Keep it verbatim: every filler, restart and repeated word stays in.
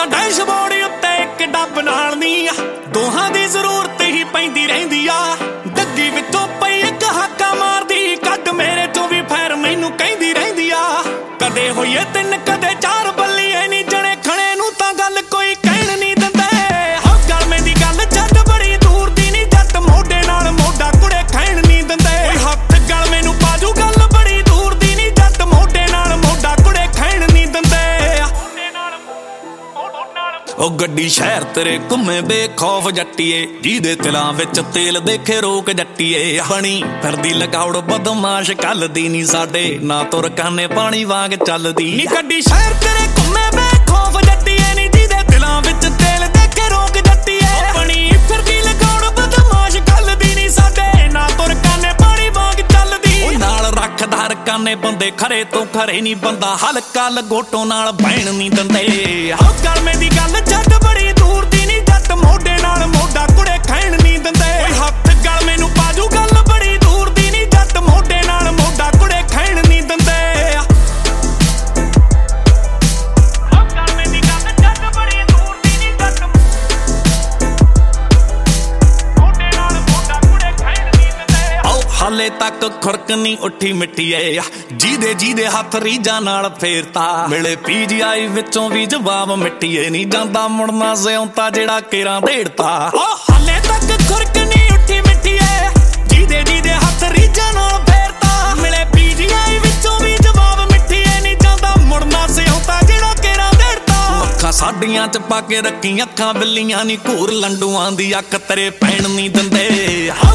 ਤਾਂ ਡੈਸ਼ਬੋਰਡ ਉੱਤੇ ਇੱਕ ਡੱਬ ਨਾਲ ਨੀ ਆ, ਦੋਹਾਂ ਦੀ ਜ਼ਰੂਰਤ ਹੀ ਪੈਂਦੀ ਰਹਿੰਦੀ ਆ। ਡੱਗੀ ਵਿੱਚੋਂ ਪਈ ਇੱਕ ਹਾਕਾ ਮਾਰਦੀ, ਕੱਢ ਮੇਰੇ ਚੋਂ ਵੀ ਫੈਰ ਮੈਨੂੰ ਕਹਿੰਦੀ ਰਹਿੰਦੀ ਆ। ਕਦੇ ਹੋਈਏ ਤਿੰਨ ਕਦੇ ਚਾਰ ਬੱਲੀਏ ਨੀ, ਜਣੇ ਖਣੇ ਨੂੰ ਤਾਂ ਗੱਲ ਕੋਈ ਕਹਿਣ ਨੀ ਦਿੰਦੇ। ਹੋ ਗਲਮੇ ਦੀ ਗੱਲ ਛੱਡ ਬੜੀ ਦੂਰ ਦੀ ਨੀ, ਜੱਟ ਮੋਢੇ ਨਾਲ ਮੋਢਾ ਕੁੜੇ ਖੈਣ ਨੀ ਦਿੰਦੇ। ਹੱਥ ਗਲਮੇ ਨੂੰ ਪਾਜੂ ਗੱਲ ਬੜੀ ਦੂਰ ਦੀ ਨੀ, ਜੱਟ ਮੋਢੇ ਨਾਲ ਮੋਢਾ ਕੁੜੇ ਖੈਣ ਨੀ ਦਿੰਦੇ। ਉਹ ਗੱਡੀ ਸ਼ਹਿਰ ਤੇਰੇ ਘੁੰਮੇ ਬੇਖੌਫ ਜੱਟੀਏ, ਜਿਹਦੇ ਤਿਲਾਂ ਵਿੱਚ ਤੇਲ ਦੇਖੇ ਰੋਕ ਜੱਟੀਏ। ਬਣੀ ਫਿਰਦੀ ਲਗਾਉੜ ਬਦਮਾਸ਼ ਕੱਲ ਦੀ ਨੀ, ਸਾਡੇ ਨਾ ਤੁਰ ਕਾਨੇ ਪਾਣੀ ਵਾਂਗ ਚੱਲਦੀ ਨੀ। ਗੱਡੀ ਸ਼ਹਿਰ ਤੇਰੇ ਘੁੰਮੇ ਬੇਖੌਫ ਜੱਟੀਏ ਨੀ, ਜਿਹਦੇ ਤਿਲਾਂ ਵਿੱਚ ਤੇਲ ਦੇਖੇ ਰੋਕ ਜੱਟੀਏ। ਬਣੀ ਫਿਰਦੀ ਲਗਾਉੜ ਬਦਮਾਸ਼ ਕੱਲ ਦੀ ਨੀ, ਸਾਡੇ ਨਾ ਤੁਰ ਕਾਨੇ ਪਾਣੀ ਵਾਂਗ ਚੱਲਦੀ। ਉਹ ਨਾਲ ਰੱਖਦਾਰ ਕਾਨੇ ਬੰਦੇ ਖਰੇ ਤੋਂ ਖਰੇ ਨੀ, ਬੰਦਾ ਹਲਕਾ ਲਗੋਟੋ ਨਾਲ ਬਹਿਣ ਨੀ ਦਿੰਦੇ। ਹੋ ਗਲਮੇ ਦੀ ਗੱਲ ਛੱਡ ਬੜੀ ਦੂਰ ਦੀ ਨੀ, ਜੱਟ ਮੋਢੇ ਨਾਲ ਮੋਢਾ ਕੁੜੇ ਖੈਣ ਨੀ ਦਿੰਦੇ। ਹੱਥ ਗਲਮੇ ਨੂੰ ਪਾਜੂ ਗੱਲ ਬੜੀ ਦੂਰ ਦੀ ਨੀ, ਜੱਟ ਮੋਢੇ ਨਾਲ ਮੋਢਾ ਕੁੜੇ ਖੈਣ ਨੀ ਦਿੰਦੇ। ਹੋ ਗਲਮੇ ਦੀ ਗੱਲ ਛੱਡ ਬੜੀ ਦੂਰ ਦੀ ਨੀ, ਜੱਟ ਮੋਢੇ ਨਾਲ ਮੋਢਾ ਕੁੜੇ ਖੈਣ ਨੀ ਦਿੰਦੇ। ਆਓ ਹਾਲੇ ਤੱਕ ਖੁਰਕ ਨੀ ਉੱਠੀ ਮਿੱਟੀਏ, ਜਿਹਦੇ ਜਿਹਦੇ ਹੱਥ ਰੀਜਾਂ ਨਾਲ ਫੇਰਤਾ। ਮਿਲੇ ਪੀ ਜੀ ਆਈ ਵਿੱਚੋਂ ਵੀ ਜਵਾਬ ਮਿੱਟੀਏ ਨੀ, ਜਾਂਦਾ ਮੁੜਨਾ ਸਿਉਂਤਾ ਜਿਹੜਾ ਕੇਰਾਂ ਢੇੜਤਾ। ਉਹ ਹਾਲੇ ਤੱਕ ਖੁਰਕ ਨੀ ਉੱਠੀ ਮਿੱਟੀਏ, ਜਿਹਦੇ ਜਿਹਦੇ ਹੱਥ ਰੀਜਾਂ ਨਾਲ ਫੇਰਤਾ। ਮਿਲੇ ਪੀ ਜੀ ਆਈ ਵਿੱਚੋਂ ਵੀ ਜਵਾਬ ਮਿੱਟੀਏ ਨੀ, ਜਾਂਦਾ ਮੁੜਨਾ ਸਿਉਂਤਾ ਜਿਹੜਾ ਕੇਰਾਂ ਢੇੜਤਾ। ਅੱਖਾਂ ਸਾਡੀਆਂ ਚ ਪਾ ਕੇ ਰੱਖੀ ਅੱਖਾਂ ਬਿੱਲੀਆਂ ਨੀ, ਘੂਰ ਲੰਡੂਆਂ ਦੀ ਅੱਖ ਤੇਰੇ ਪੈਣ ਨੀ ਦਿੰਦੇ।